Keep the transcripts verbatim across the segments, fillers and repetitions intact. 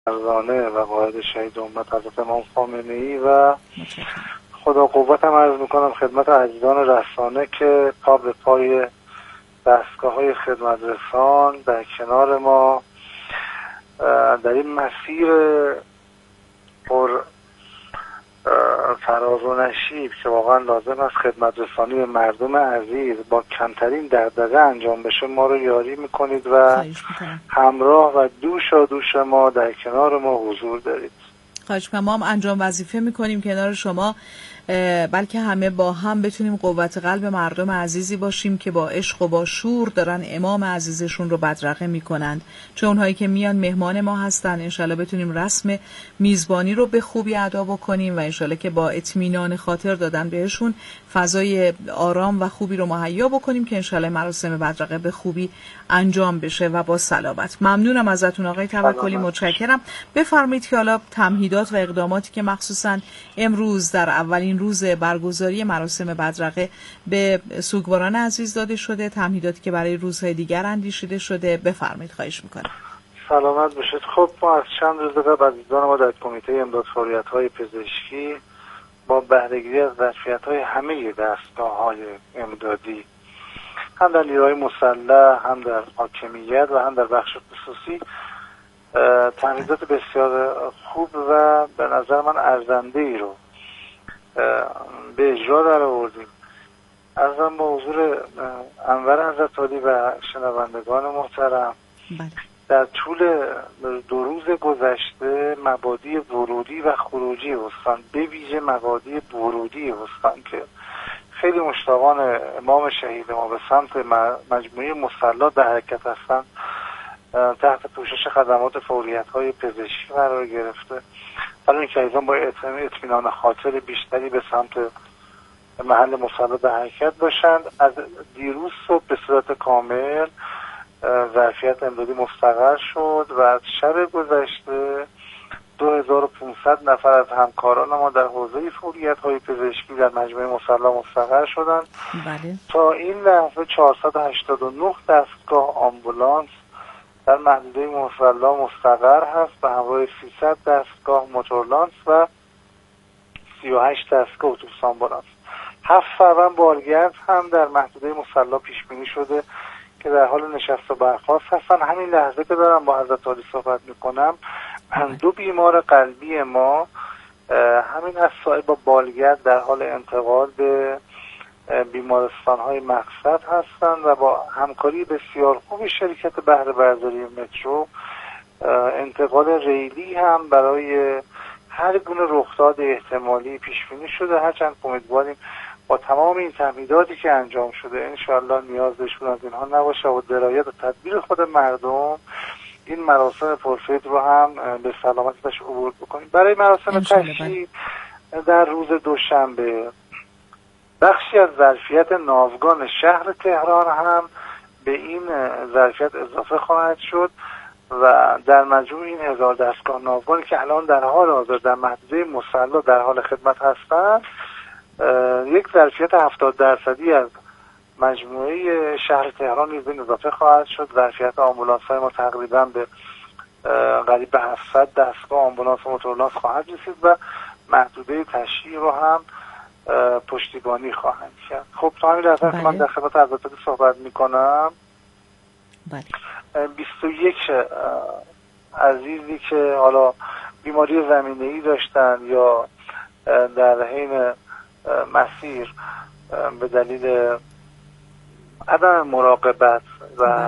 فرزانه و قائد شهید امت حضرت امام خامنه‌ای و خدا قوتم عرض میکنم خدمت عزیزان رسانه که پا به پای دستگاه های خدمت رسان در کنار ما در این مسیر پر فراز و نشیب که واقعا لازم است خدمت رسانی به مردم عزیز با کمترین دغدغه انجام بشه ما رو یاری میکنید و همراه و دوشا دوش ما در کنار ما حضور دارید. خواهش می‌کنم. ما هم انجام وظیفه میکنیم کنار شما، بلکه همه با هم بتونیم قوت قلب مردم عزیزی باشیم که با عشق و با شور دارن امام عزیزشون رو بدرقه میکنند. چون اونهایی که میان مهمان ما هستن، انشالله بتونیم رسم میزبانی رو به خوبی ادا بکنیم و انشالله که با اطمینان خاطر دادن بهشون فضای آرام و خوبی رو مهیا بکنیم که انشالله مراسم بدرقه به خوبی انجام بشه و با سلامت. ممنونم ازتون آقای توکلی، متشکرم. بفرمایید که حالا تمهیدات و اقداماتی که مخصوصا امروز در اولین روز برگزاری مراسم بدرقه به سوگواران عزیز داده شده، تمهیداتی که برای روزهای دیگر اندیشیده شده، بفرمایید. خواهش میکنم. سلامت باشید. خب ما از چند روز قبل عزیزان ما در کمیته امداد فعالیت‌های پزشکی با بهره‌گیری از ظرفیت‌های همه دستگاه‌های امدادی هم در نیروهای مسلح، هم در حاکمیت و هم در بخش خصوصی تمهیدات بسیار خوب و به نظر من ارزنده‌ای رو به اجرا در آوردیم. عرضم با حضور انور حضرت عالی و شنوندگان محترم، در طول دو روز گذشته مبادی ورودی و خروجی استان، به ویژه مبادی ورودی استان که خیلی مشتاقان امام شهید ما به سمت مجموعه مسلح در حرکت هستند، تحت پوشش خدمات فعالیت‌های پزشکی قرار گرفته. برای اینکه ایضا با اطمینان خاطر بیشتری به سمت محل مسلح در حرکت باشند، از دیروز صبح به صورت کامل ظرفیت امدادی مستقر شد و از شب گذشته دو هزار و پانصد نفر از همکاران ما در حوزه فعالیت‌های پزشکی در مجموعه مسلح مستقر شدند. بله. تا این لحظه چهارصد و هشتاد و نه دستگاه آمبولانس در محدوده مسلح مستقر هست به همراه سیصد دستگاه موتورلانس و سی و هشت دستگاه اتوبوس آمبولانس. هفت فروند بارگرد هم در محدوده مسلح پیش بینی شده که در حال نشست و برخاست هستن. همین لحظه که دارم با حضرت عالی صحبت میکنم دو بیمار قلبی ما همین از سایه با بالگرد در حال انتقال به بیمارستان‌های مقصد هستند و با همکاری بسیار خوب شرکت بهره برداری مترو انتقال ریلی هم برای هر گونه رخداد احتمالی پیش بینی شده. هرچند امیدواریم با تمام این تمهیداتی که انجام شده انشاءالله نیاز بهشون از اینها نباشه و درایت و تدبیر خود مردم این مراسم پرفید رو هم به سلامتش عبور بکنیم. برای مراسم تشییع در روز دوشنبه بخشی از ظرفیت ناوگان شهر تهران هم به این ظرفیت اضافه خواهد شد و در مجموع این هزار دستگاه ناوگانی که الان در حال حاضر در محدوده مسلح در حال خدمت هستند، یک ظرفیت هفتاد درصدی از مجموعه شهر تهران نیز به اضافه خواهد شد. ظرفیت آمبولانس های ما تقریبا به قریب به هفتصد دستگاه آمبولانس و موتورلانس خواهد رسید و محدوده تشییع رو هم پشتیبانی خواهند کرد. خب تا همین لحظه من در خدمت حضرت صحبت میکنم. بله. بیست و یک عزیزی که حالا بیماری زمینه‌ای داشتن یا در حین مسیر به دلیل عدم مراقبت و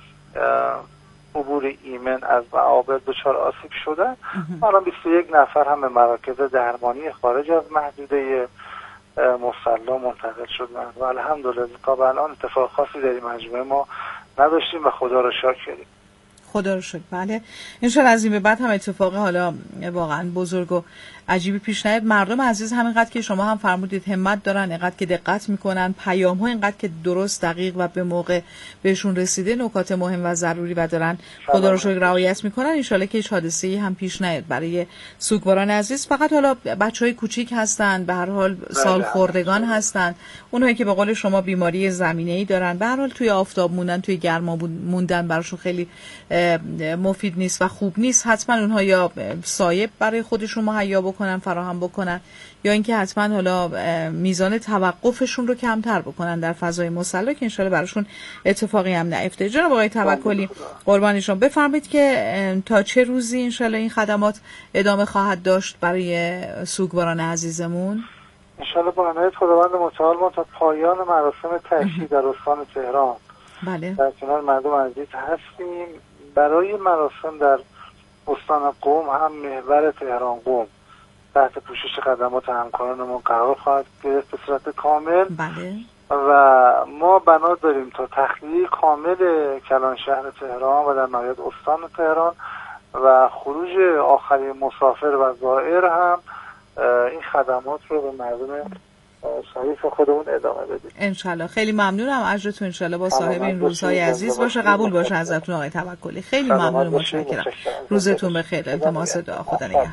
عبور ایمن از معابر دچار آسیب شدن، حالا بیست و یک نفر هم به مراکز درمانی خارج از محدوده مسلح منتقل شدن و الحمدلله تا به الان اتفاق خاصی در این مجموعه ما نداشتیم و خدا رو شاکریم. خدا رو شکر. بله انشالله از این به بعد هم اتفاق حالا واقعا بزرگ و عجیبی پیش نیاد. مردم عزیز همینقدر که شما هم فرمودید همت دارن، اینقدر که دقت میکنن، پیام ها اینقدر که درست دقیق و به موقع بهشون رسیده، نکات مهم و ضروری و دارن خدا رو شکر رعایت میکنن، انشالله که هیچ حادثه‌ای هم پیش نیاد برای سوگواران عزیز. فقط حالا بچهای کوچیک هستن، به هر حال سالخوردگان هستن، اونهایی که به قول شما بیماری زمینه‌ای دارن، به هر حال توی آفتاب موندن، توی گرما موندن براشون خیلی مفید نیست و خوب نیست، حتما اونها یا سایب برای خودشون مهیا بکنن، فراهم بکنن، یا اینکه حتما حالا میزان توقفشون رو کمتر بکنن در فضای مصلی که انشالله براشون اتفاقی هم نیفته. جناب آقای توکلی قربانشون، بفرمایید که تا چه روزی انشالله این خدمات ادامه خواهد داشت برای سوگواران عزیزمون؟ انشالله با عنایت خداوند متعال ما تا پایان مراسم تشییع در استان تهران بله. در کنار مردم عزیز هستیم. برای مراسم در استان قم هم محور تهران قم تحت پوشش خدمات همکارانمون قرار خواهد گرفت به صورت کامل. بله. و ما بنا داریم تا تخلیه کامل کلان شهر تهران و در نهایت استان تهران و خروج آخرین مسافر و زائر هم این خدمات رو به مردم شریف خودمون ادامه بدیم انشالله. خیلی ممنونم، اجرتون انشالله با صاحب این روزهای عزیز باشه، قبول باشه ازتون آقای توکلی. خیلی ممنون، متشکرم. روزتون بخیر. التماس دعا. خدا نگهدار.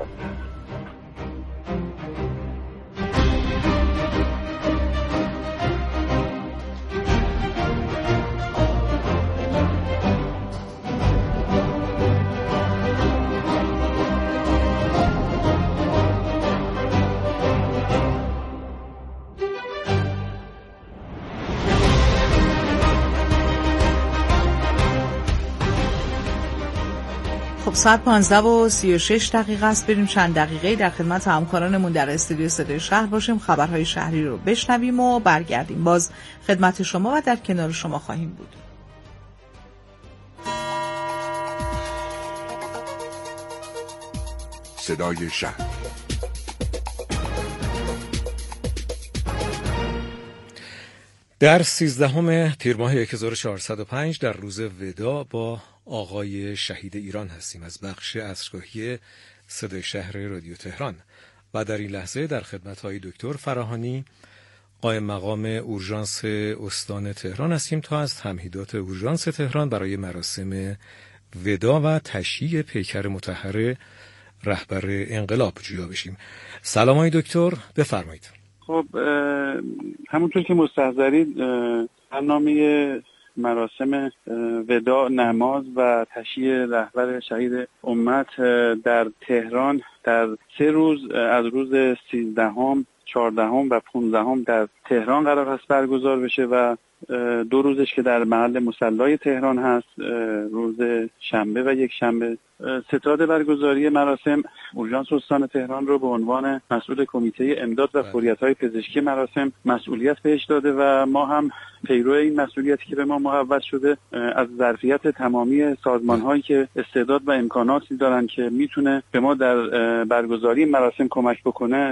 خب ساعت پانزده و سی و شش دقیقه است. بریم چند دقیقه در خدمت همکارانمون در استودیو صدای شهر باشیم، خبرهای شهری رو بشنویم و برگردیم. باز خدمت شما و در کنار شما خواهیم بود. صدای شهر. در سیزدهم تیر ماه هزار و چهارصد و پنج در روز ودا با آقای شهید ایران هستیم از بخش عصرگاهی صدای شهر رادیو تهران و در این لحظه در خدمت‌های دکتر فراهانی قائم مقام اورژانس استان تهران هستیم تا از تمهیدات اورژانس تهران برای مراسم ودا و تشییع پیکر مطهر رهبر انقلاب جویا بشیم. سلام آقای دکتر، بفرمایید. خب همونطور که مستحضرید برنامه مراسم وداع، نماز و تشییع رهبر شهید امت در تهران در سه روز از روز سیزدهم، چهاردهم و پانزدهم در تهران قرار هست برگزار بشه و دو روزش که در محل مصلی تهران هست، روز شنبه و یک شنبه. ستاد برگزاری مراسم اورژانس استان تهران رو به عنوان مسئول کمیته امداد و فوریت‌های پزشکی مراسم مسئولیت بهش داده و ما هم پیرو این مسئولیتی که به ما محول شده از ظرفیت تمامی سازمان‌هایی که استعداد و امکاناتی دارن که میتونه به ما در برگزاری مراسم کمک بکنه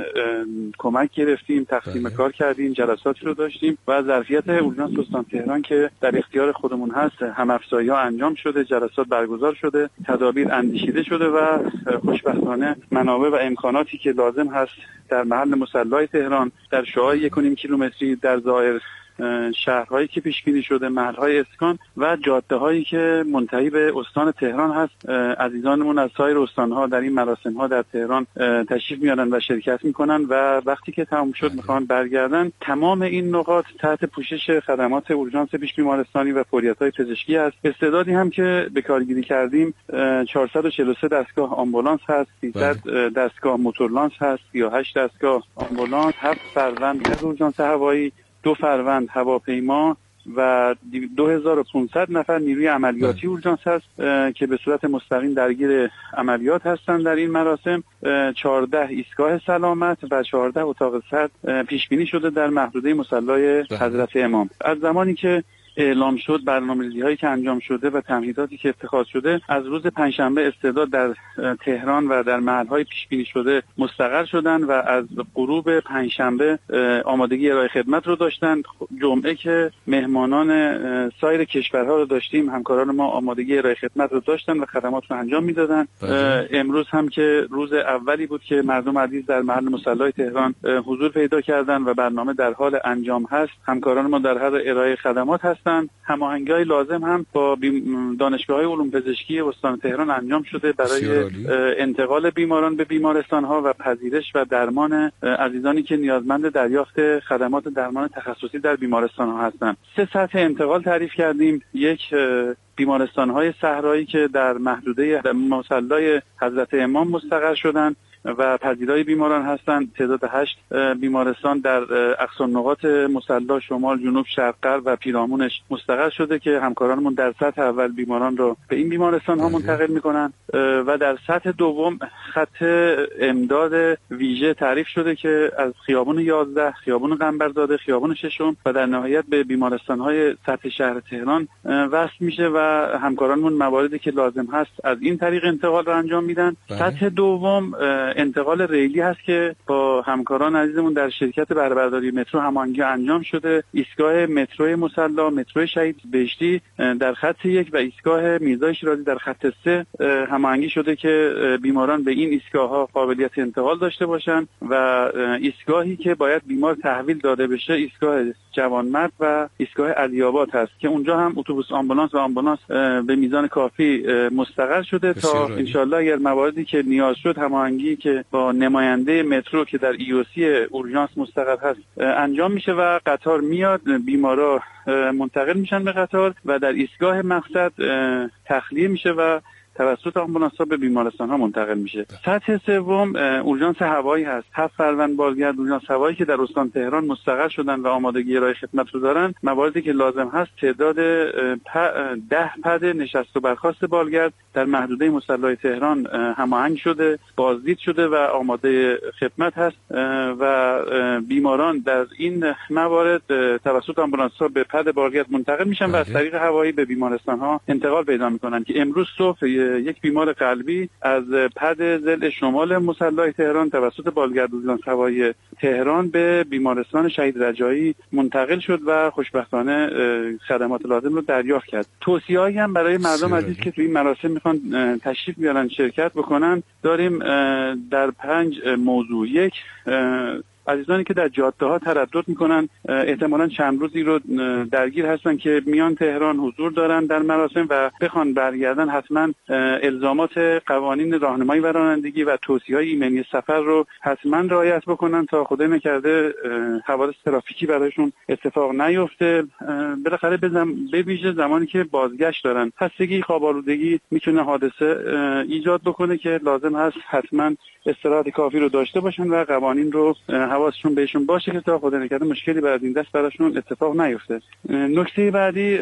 کمک گرفتیم، تقسیم کار کردیم، جلساتی رو داشتیم و ظرفیت اورژانس استان تهران که در اختیار خودمون هست هم افزایی‌ها انجام شده، جلسات برگزار شده، تدابیر اندیشیده شده و خوشبختانه منابع و امکاناتی که لازم هست در محل مصلی تهران در شعاع یک و نیم کیلومتری در ظاهر شهرهایی که پیش بینی شده، محلهای اسکان و جاده هایی که منتهی به استان تهران هست، عزیزانمون از سایر استانها در این مراسم ها در تهران تشریف میارن و شرکت میکنن و وقتی که تمام شد میخوان برگردن. تمام این نقاط تحت پوشش خدمات اورژانس پیش بیمارستانی و فوریت‌های پزشکی است. استعدادی هم که به کارگیری کردیم چهارصد و چهل و سه دستگاه آمبولانس هست، سیصد دستگاه موتورلانس هست، سی و هشت دستگاه آمبولانس، هفت فروند از اورژانس هوایی، دو فروند هواپیما و دو هزار و پانصد نفر نیروی عملیاتی اورژانس هست که به صورت مستقیم درگیر عملیات هستند در این مراسم. چهارده ایستگاه سلامت و چهارده اتاق سرد پیش بینی شده در محدوده مصلی حضرت امام. از زمانی که اعلام شد برنامه‌ریزی هایی که انجام شده و تمهیداتی که اتخاذ شده، از روز پنجشنبه استعداد در تهران و در محل‌های پیش بینی شده مستقر شدن و از غروب پنجشنبه آمادگی ارائه خدمت رو داشتن. جمعه که مهمانان سایر کشورها رو داشتیم، همکاران ما آمادگی ارائه خدمت رو داشتن و خدمات رو انجام میدادن. امروز هم که روز اولی بود که مردم عزیز در محل مصلی تهران حضور پیدا کردن و برنامه در حال انجام هست. همکاران ما در حال ارائه خدمات هست. هماهنگی‌های لازم هم با دانشگاه‌های علوم پزشکی استان تهران انجام شده برای انتقال بیماران به بیمارستان‌ها و پذیرش و درمان عزیزانی که نیازمند دریافت خدمات درمان تخصصی در بیمارستان‌ها هستند. سه سطح انتقال تعریف کردیم. یک، بیمارستان‌های صحرایی که در محدوده مصلی حضرت امام مستقر شدند و پذیرای بیماران هستند. تعداد هشت بیمارستان در اقصی نقاط مصلی شمال، جنوب، شرق، غرب و پیرامونش مستقر شده که همکارانمون در سطح اول بیماران رو به این بیمارستان ها منتقل میکنن و در سطح دوم خط امداد ویژه تعریف شده که از خیابون یازده، خیابون قنبرزاده، خیابون ششم و در نهایت به بیمارستان های سطح شهر تهران وصل میشه و همکارانمون مواردی که لازم هست از این طریق انتقال رو انجام میدن. سطح دوم انتقال ریلی هست که با همکاران عزیزمون در شرکت بهره برداری مترو هماهنگی انجام شده. ایستگاه مترو مصلی، مترو شهید بهشتی در خط یک و ایستگاه میرزا شیرازی در خط سه هماهنگی شده که بیماران به این ایستگاه ها قابلیت انتقال داشته باشن و ایستگاهی که باید بیمار تحویل داده بشه ایستگاه جوانمرد و ایستگاه علی‌آباد هست که اونجا هم اتوبوس آمبولانس و آمبولانس به میزان کافی مستقر شده تا انشالله اگر مواردی که نیاز شد هماهنگی که با نماینده مترو که در ای او سی اورژانس مستقر هست انجام میشه و قطار میاد، بیمارا منتقل میشن به قطار و در ایستگاه مقصد تخلیه میشه و توسط آمبولانس‌ها به بیمارستان‌ها منتقل میشه. سطح سوم اورژانس هوایی هست. هفت فروند بازگرد اورژانس هوایی که در استان تهران مستقر شدن و آمادگی ارائه خدمت رو دارن. مواردی که لازم هست تعداد ده پد نشست و برخاست بالگرد در محدوده مصلی تهران هماهنگ شده، بازدید شده و آماده خدمت هست و بیماران در این موارد توسط آمبولانس‌ها به پد بالگرد منتقل میشن و از طریق هوایی به بیمارستان‌ها انتقال پیدا میکنن که امروز صبح یک بیمار قلبی از پد ضلع شمال مصلی تهران توسط بالگرد اورژانس هوایی تهران به بیمارستان شهید رجایی منتقل شد و خوشبختانه خدمات لازم رو دریافت کرد. توصیه‌ای هم برای مردم عزیز که توی این مراسم میخوان تشریف بیارن شرکت بکنن داریم در پنج موضوع. یک، عزیزانی که در جاده ها تردد میکنن احتمالاً چند روزی رو درگیر هستن که میان تهران حضور دارن در مراسم و بخوان برگردن حتما الزامات قوانین راهنمایی و رانندگی و توصیه‌های ایمنی سفر رو حتما رعایت بکنن تا خدای نکرده حوادث ترافیکی برایشون اتفاق نیفته. بالاخره به ویژه زمانی که بازگشت دارن خستگی، خواب آلودگی میتونه حادثه ایجاد بکنه که لازم هست حتما استراحت کافی رو داشته باشن و قوانین رو حواسشون بهشون باشه که تا خدا نکرده مشکلی بعد این دست براشون اتفاق نیفته. نکته بعدی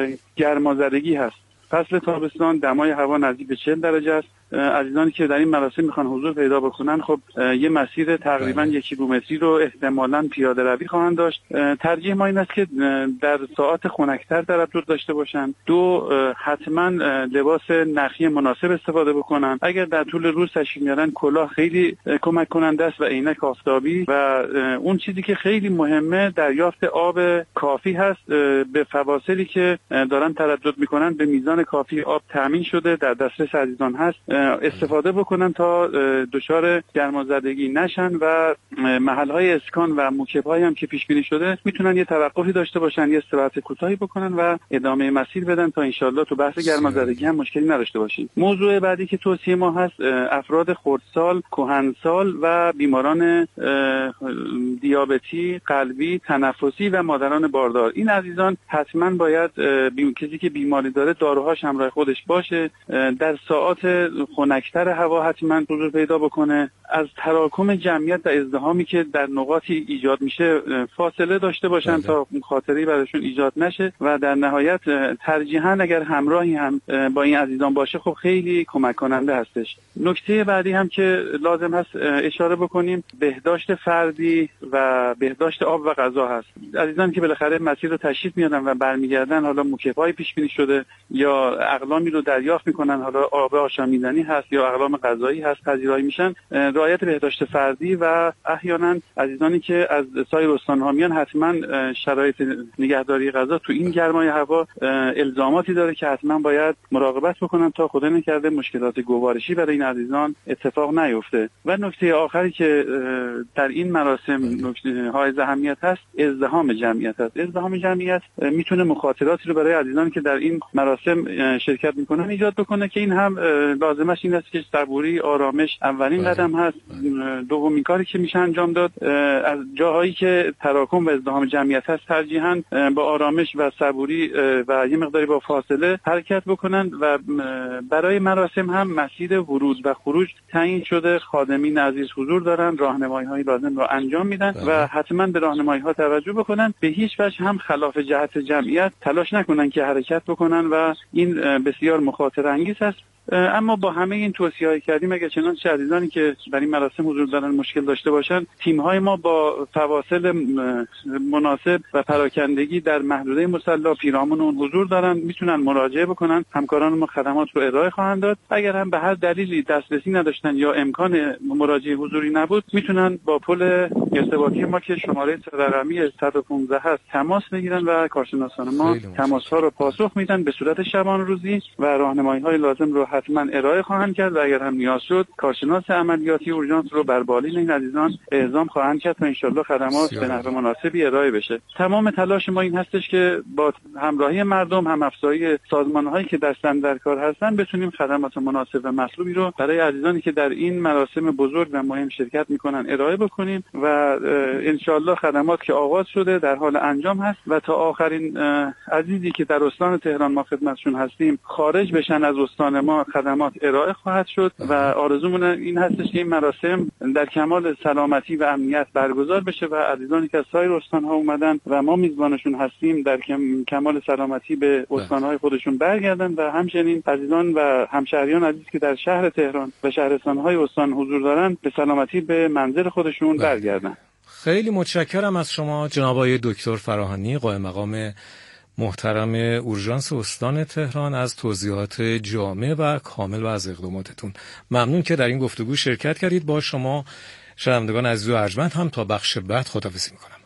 گرمازدگی هست. فصل تابستان دمای هوا نزدیک به چهل درجه است. عزیزانی که در این مراسم میخوان حضور پیدا بکنن خب یه مسیر تقریبا یک کیلومتری رو احتمالاً پیاده روی خواهند داشت. ترجیح ما این است که در ساعات خنک‌تر تردد داشته باشن. دو، حتما لباس نخی مناسب استفاده بکنن. اگر در طول روز تشریف میارن کلاه خیلی کمک کننده است و عینک آفتابی و اون چیزی که خیلی مهمه دریافت آب کافی هست. به فواصلی که دارن تردد میکنن به میزان کافی آب تامین شده در دسترس عزیزان هست استفاده بکنن تا دچار گرمازدگی نشن و محل‌های اسکان و موکب‌هایی هم که پیش بینی شده میتونن یه توقفی داشته باشن، یه استراحت کوتاهی بکنن و ادامه مسیر بدن تا انشالله تو بحث گرمازدگی هم مشکلی نداشته باشیم. موضوع بعدی که توصیه ما هست افراد خردسال، کهنسال و بیماران دیابتی، قلبی، تنفسی و مادران باردار. این عزیزان حتما باید کسی که بیماری داره داروهاش همراه خودش باشه. در ساعات خنک‌تر هوا حتما حضور پیدا بکنه. از تراکم جمعیت و ازدحامی که در نقاطی ایجاد میشه فاصله داشته باشن تا خاطری براشون ایجاد نشه و در نهایت ترجیحاً اگر همراهی هم با این عزیزان باشه خب خیلی کمک کننده هستش. نکته بعدی هم که لازم هست اشاره بکنیم بهداشت فردی و بهداشت آب و غذا هست. عزیزان که بالاخره مسیر رو تشریف میارن و برمیگردن حالا موکب‌های پیش بینی شده یا اقلامی رو دریافت میکنن، حالا آب آشامیدنی هست یا اقلام غذایی هست پذیرایی میشن، رعایت بهداشت فردی و احیانا عزیزانی که از سایر استان‌ها میان حتما شرایط نگهداری غذا تو این گرمای هوا الزاماتی داره که حتما باید مراقبت بکنن تا خدا نکرده مشکلات گوارشی برای این عزیزان اتفاق نیفته. و نکته آخری که در این مراسم نکته های اهمیت هست ازدحام جمعیت هست. ازدحام جمعیت میتونه مخاطراتی رو برای عزیزانی که در این مراسم شرکت میکنن ایجاد بکنه که این هم لازم لازمش این است که صبوری، آرامش اولین بله. قدم هست. دومین کاری که میشه انجام داد از جاهایی که تراکم و ازدحام جمعیت هست ترجیحاً با آرامش و صبوری و یه مقداری با فاصله حرکت بکنن و برای مراسم هم مسیر ورود و خروج تعیین شده. خادمین عزیز حضور دارن، راهنمایی‌های لازم رو انجام میدن بله. و حتما به راهنمایی‌ها توجه بکنن. به هیچ وجه هم خلاف جهت جمعیت تلاش نکنن که حرکت بکنن و این بسیار مخاطره انگیز است. اما با همه این توصیه‌های کردیم اگه چنانچه عزیزانی که در این مراسم حضور دارن مشکل داشته باشن، تیم‌های ما با فواصل مناسب و پراکندگی در محدوده مصلی پیرامون اون حضور دارن، میتونن مراجعه بکنن. همکاران ما خدمات رو ارائه خواهند داد. اگر هم به هر دلیلی دسترسی نداشتن یا امکان مراجعه حضوری نبود، میتونن با پل ارتباطی ما که شماره رقمی صد و پانزده هست تماس بگیرن و کارشناسان ما تماس‌ها رو پاسخ میدن به صورت شبانه روزی و راهنمایی‌های لازم رو حتما ارائه خواهند کرد و اگر هم نیاز شد کارشناس عملیاتی اورژانس رو بر بالین این عزیزان اعزام خواهند کرد تا انشالله خدمات به نحو مناسبی ارائه بشه. تمام تلاش ما این هستش که با همراهی مردم، هم افزایی سازمان‌هایی که دستن در کار هستن، بتونیم خدمات مناسب و مطلوبی رو برای عزیزانی که در این مراسم بزرگ و مهم شرکت میکنن ارائه بکنیم و انشالله خدمات که آغاز شده در حال انجام هست و تا آخرین عزیزی که در استان تهران ما خدمتشون هستیم خارج بشن از استان ما خدمات ارائه خواهد شد و آرزومون این هستش که این مراسم در کمال سلامتی و امنیت برگزار بشه و عزیزانی که از سایر استان‌ها اومدن و ما میزبانشون هستیم در کمال سلامتی به استان‌های خودشون برگردن و همچنین عزیزان و همشهریان عزیز که در شهر تهران و شهرستان‌های استان حضور دارن به سلامتی به منزل خودشون برگردن. خیلی متشکرم از شما جناب آقای دکتر فراهانی، قائم مقام محترم اورژانس استان تهران، از توضیحات جامع و کامل و از اقداماتتون. ممنون که در این گفتگو شرکت کردید. با شما شنوندگان عزیز و ارجمند هم تا بخش بعد خداحافظی میکنم.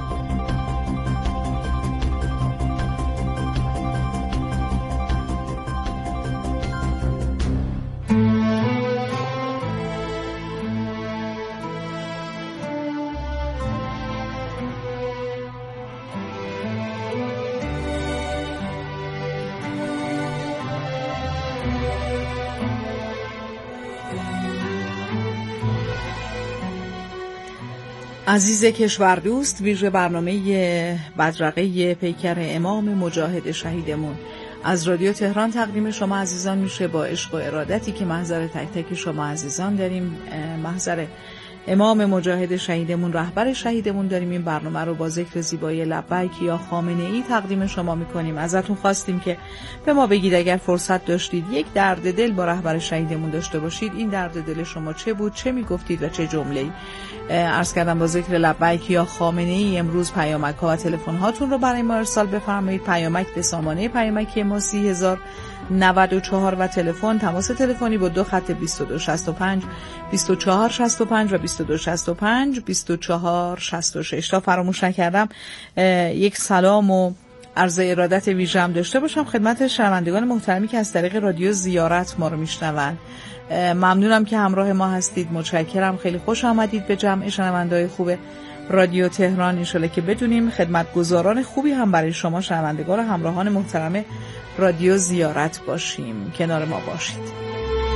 عزیز کشور دوست، ویژه برنامه بدرقه پیکر امام مجاهد شهیدمون از رادیو تهران تقدیم شما عزیزان میشه با عشق و ارادتی که محضر تک تک شما عزیزان داریم. محضر امام مجاهد شهیدمون، رهبر شهیدمون داریم. این برنامه رو با ذکر زیبای لبیک یا خامنه ای تقدیم شما میکنیم. ازتون خواستیم که به ما بگید اگر فرصت داشتید یک درد دل با رهبر شهیدمون داشته باشید، این درد دل شما چه بود، چه میگفتید و چه جمله‌ای؟ عرض کردم با ذکر لبیک یا خامنه ای امروز پیامک ها و تلفن هاتون رو برای ما ارسال بفرمایید. پیامک به سامانه پیامکی ما سی هزار نود و چهار و تلفن تماس تلفنی با دو خط بیست و دو شصت و پنج بیست و چهار شصت و پنج و بیست و دو شصت و پنج بیست و چهار شصت و شش. تا فراموش نکردم یک سلام و عرض ارادت ویژه هم داشته باشم خدمت شنوندگان محترمی که از طریق رادیو زیارت ما رو میشنون. ممنونم که همراه ما هستید. متشکرم. خیلی خوش آمدید به جمع شنونده‌های خوب رادیو تهران. ان شاءالله که بدونیم خدمتگزاران خوبی هم برای شما شنوندگان و همراهان محترم رادیو زیارت باشیم. کنار ما باشید.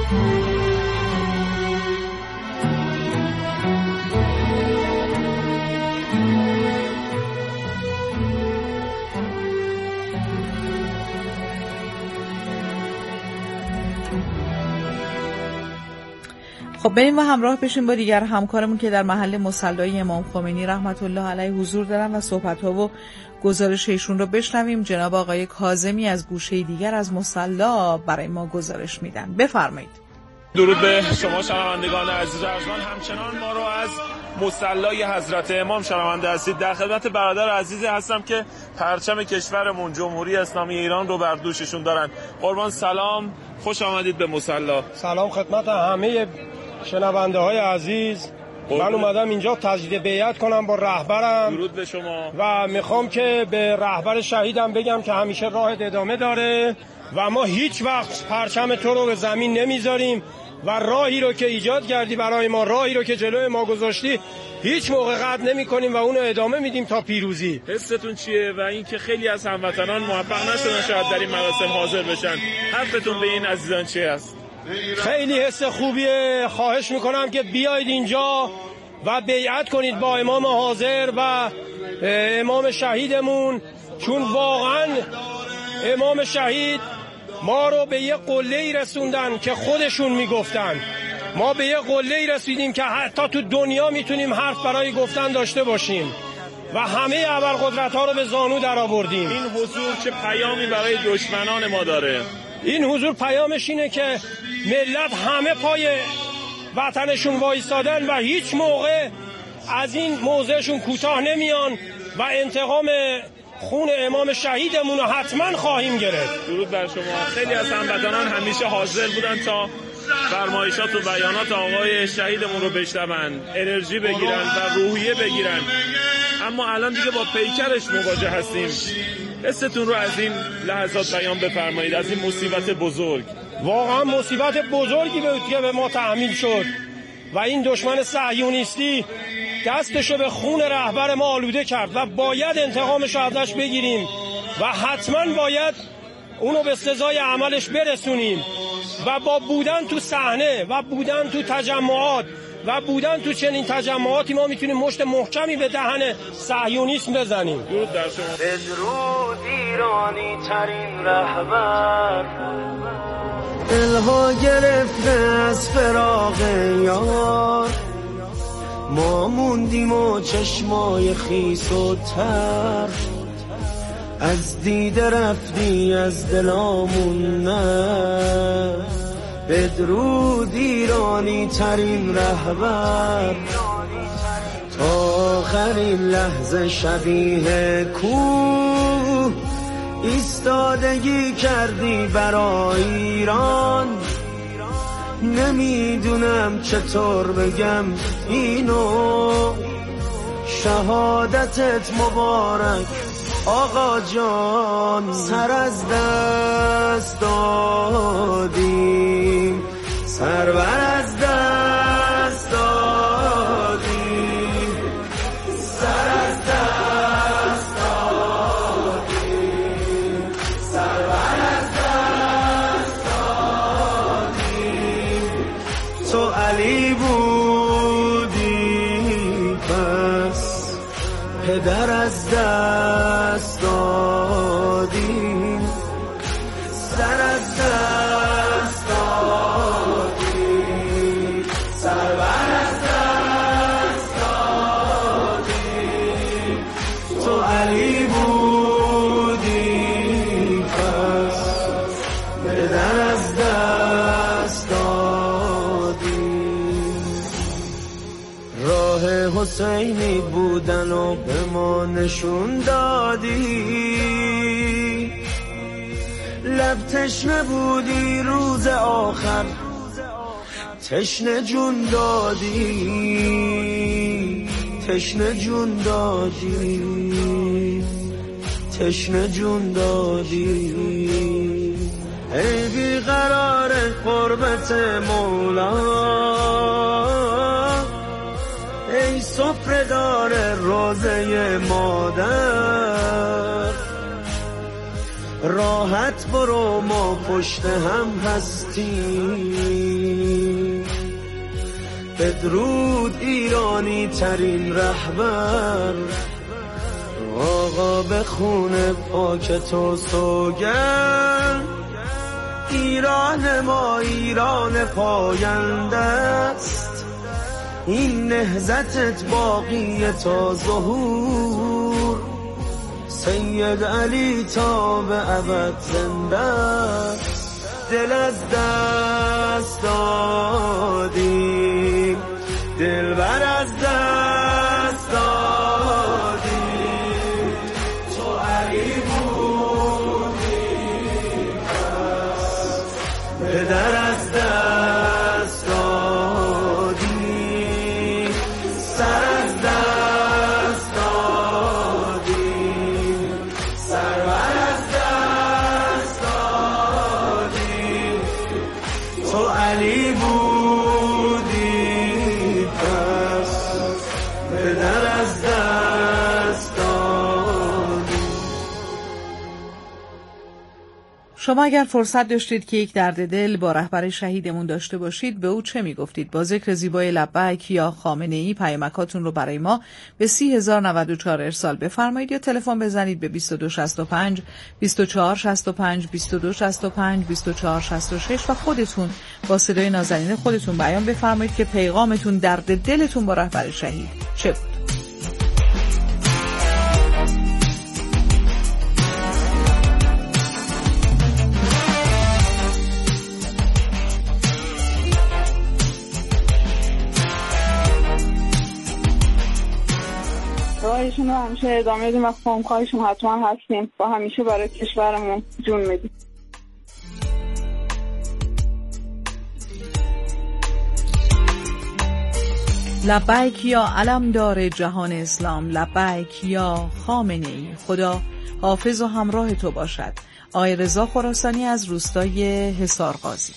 خب بریم و همراه بشیم با دیگر همکارمون که در محل مصلی امام خمینی رحمت الله علیه حضور دارن و صحبت‌ها و گزارش ایشون رو بشنویم. جناب آقای کاظمی از گوشه دیگر از مصلی برای ما گزارش میدن. بفرمایید. درود به شما شنوندگان عزیز و ارجمند. همچنان ما رو از مصلی حضرت امام شنونده هستید. در خدمت برادر عزیزی هستم که پرچم کشورمون جمهوری اسلامی ایران رو بر دوششون دارن. قربان سلام، خوش آمدید به مصلی. سلام خدمت همه شنونده های عزیز. من اومدم اینجا تجدید بیعت کنم با رهبرم. درود به شما. و میخوام که به رهبر شهیدم بگم که همیشه راه ادامه داره و ما هیچ وقت پرچم تو رو به زمین نمیذاریم و راهی رو که ایجاد کردی برای ما، راهی رو که جلوی ما گذاشتی، هیچ موقع قطع نمی کنیم و اونو ادامه میدیم تا پیروزی. حستون چیه؟ و اینکه خیلی از هموطنان موفق نشدن شاید در این مراسم حاضر بشن، حرفتون به این عزیزان چی است؟ خیلی حس خوبیه. خواهش میکنم که بیایید اینجا و بیعت کنید با امام حاضر و امام شهیدمون، چون واقعا امام شهید ما رو به یه قله‌ای رسوندن که خودشون میگفتن. ما به یه قله‌ای رسیدیم که حتی تو دنیا میتونیم حرف برای گفتن داشته باشیم و همه ابرقدرت‌ها رو به زانو در آوردیم. این حضور چه پیامی برای دشمنان ما داره؟ این حضور پیامش اینه که ملت همه پای وطنشون وایستادن و هیچ موقع از این موضعشون کوتاه نمیان و انتقام خون امام شهیدمون رو حتما خواهیم گرفت. درود بر شما. خیلی از هموطنان همیشه حاضر بودن تا فرمایشات و بیانات آقای شهیدمون رو بشنون، انرژی بگیرن و روحیه بگیرن، اما الان دیگه با پیکرش مواجه هستیم. حستون رو از این لحظات بیان بفرمایید، از این مصیبت بزرگ. واقعا مصیبت بزرگی به به ما تحمیل شد و این دشمن صهیونیستی دستشو به خون رهبر ما آلوده کرد و باید انتقامش رو ازش بگیریم و حتما باید اونو به سزای عملش برسونیم و با بودن تو صحنه و بودن تو تجمعات و بودن تو چنین تجمعاتی ما میتونیم مشت محکمی به دهن صهیونیسم بزنیم. درود در شما. بدرود ایرانی ترین رهبر، دلها گرفته از فراق یار، ما موندیم و چشمای خیس و تر، از دیده رفتی از دلامون نه. بدرود ایرانی ترین رهبر، تا آخرین لحظه شبیه کوه ایستادگی کردی برای ایران. نمیدونم چطور بگم اینو، شهادتت مبارک آقا جان. سر از دست دادیم، سرور از دست دادیم، سر از دست دادیم، سرور از دست دادیم. تو علی بودی پس پدر از دست دادیم، سر از دست دادیم، سرور از دست دادیم. تو علی بودی پس پدر از دست دادیم. راه حسینی بودن و به ما نشون دادی، لب تشنه بودی روز آخر تشنه جون دادی، تشنه جون دادی، تشنه جون دادی. ای بیقرار قربت مولا، ای سفره‌دار روزه مادر، راحت برو ما پشت هم هستیم. بدرود ایرانی ترین رهبر، آقا به خون پاک تو سوگند. ایران ما ایران پاینده است، این نهضتت باقی تا ظهور. سید علی تا به ابد زنده است، دل از دست دادیم، دل بر از دست دادیم. تو علی بودی پس پدر از دست دادیم، سر از دست دادیم، سرور از دست دادیم. تو علی بودی پس شما اگر فرصت داشتید که یک درد دل با رهبر شهیدمون داشته باشید به او چه میگفتید؟ با ذکر زیبای لبیک یا خامنه‌ای پیامکاتون رو برای ما به سی هزار و نود و چهار ارسال بفرمایید یا تلفن بزنید به بیست و دو شصت و پنج بیست و چهار شصت و پنج بیست و دو شصت و پنج بیست و چهار شصت و شش و خودتون با صدای نازنین خودتون بیان بفرمایید که پیغامتون، درد دلتون با رهبر شهید چه بود. راهشون رو همیشه ادامه بدیم و خواهشون حتما هستیم و همیشه برای کشورمون جون میدیم. لبیک یا علمدار جهان اسلام، لبیک یا خامنه‌ای، خدا حافظ و همراه تو باشد. آقای رضا خراسانی از روستای حصار غازی.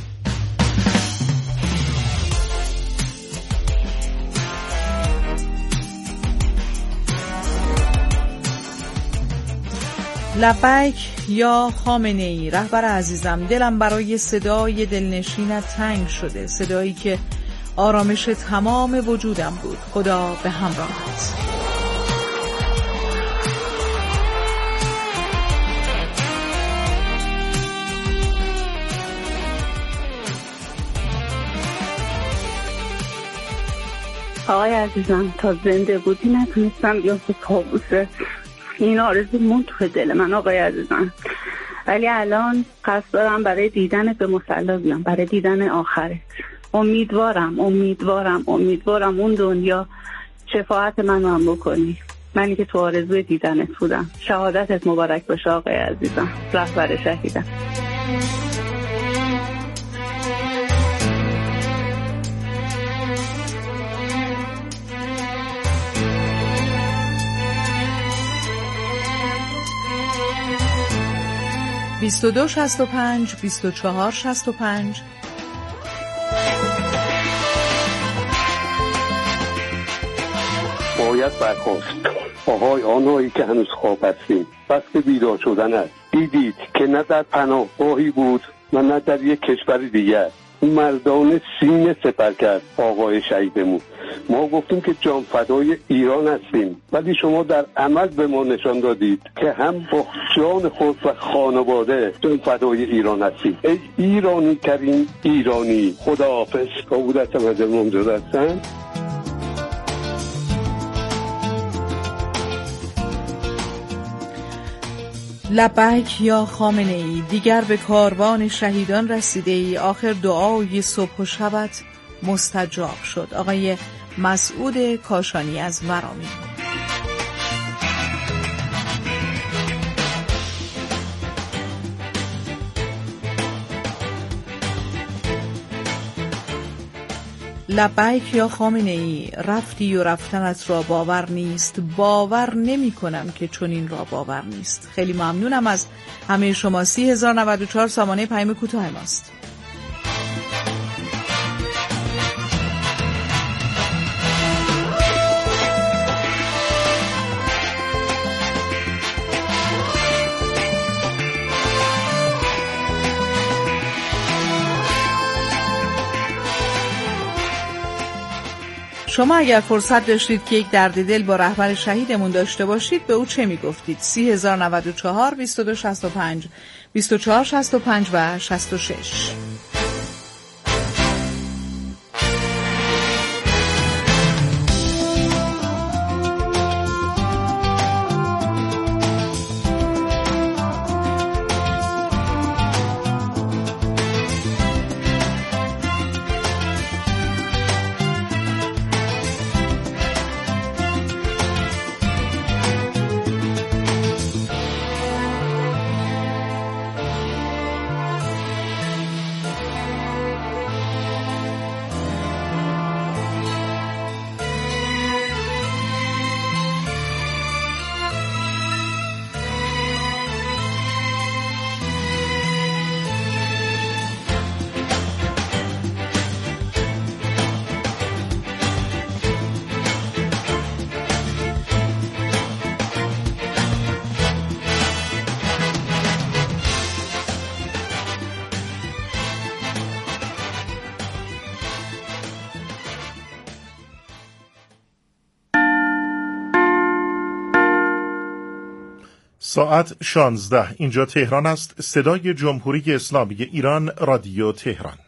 لبیک یا خامنه‌ای، رهبر عزیزم، دلم برای صدای دلنشینت تنگ شده، صدایی که آرامش تمام وجودم بود. خدا به همراهت. آقای عزیزم تا زنده بودی نتونستم بیام به کابوست. این آرزو موند تو دل من آقای عزیزم، ولی الان قصد دارم برای دیدن به مصلی بیام، برای دیدن آخرت. امیدوارم امیدوارم امیدوارم اون دنیا شفاعت من رو هم بکنی، منی که تو آرزوی دیدنت بودم. شهادتت مبارک باشه آقای عزیزم، رهبر شهیدم. بیست و دو شصت و پنج بیست و چهار شصت و پنج. باید برخاست آهای آنهایی که هنوز خواب هستیم، وقت بیدار شدن است. دیدید که نه در پناهگاهی بود و نه در یک کشور دیگر. مردان سینه سپر کرد آقای شهیدمون. ما گفتیم که جان فدای ایران هستیم، ولی شما در عمل به ما نشان دادید که هم با جان خود و خانواده جان فدای ایران هستیم. ای ایرانی ترین ایرانی. خداحافظ. کابود هستم از ممجد هستم. لبیک یا خامنه‌ای، دیگر به کاروان شهیدان رسیده ای، آخر دعای صبح و شبت مستجاب شد. آقای مسعود کاشانی از ورامین. لبیک یا خامنه‌ای، رفتی و رفتنت را باور نیست، باور نمی کنم که چنین را باور نیست. خیلی ممنونم از همه شما. سی هزار و نود و چهار سامانه پیام کوتاه ماست. شما اگر فرصت داشتید که یک درد دل با رهبر شهیدمون داشته باشید به او چه میگفتید؟ سی هزار و نود و چهار بیست و دو شصت و پنج بیست و چهار شصت و پنج و شصت و شش. ساعت شانزده اینجا تهران است. صدای جمهوری اسلامی ایران، رادیو تهران.